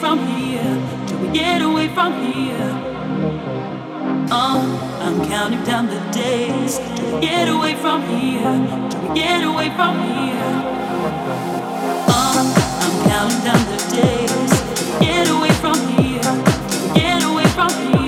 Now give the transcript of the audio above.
from here? Till we get away from here? I'm counting down the days till we get away from here. Till we get away from here. I'm counting down the days till we get away from here. Till we get away from here.